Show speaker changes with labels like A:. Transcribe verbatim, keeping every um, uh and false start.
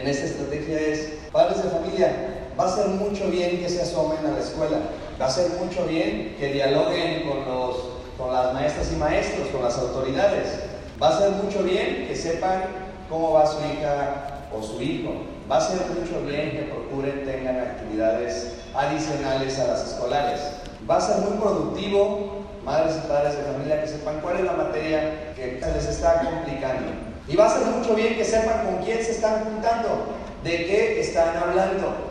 A: en esta estrategia es, padres de familia, va a hacer mucho bien que se asomen a la escuela, va a hacer mucho bien que dialoguen con, los, con las maestras y maestros, con las autoridades, va a hacer mucho bien que sepan cómo va su hija o su hijo, va a hacer mucho bien que procuren tengan actividades adicionales a las escolares, va a ser muy productivo, madres y padres de familia, que sepan cuál es la materia que se les está complicando. Y va a ser mucho bien que sepan con quién se están juntando, de qué están hablando.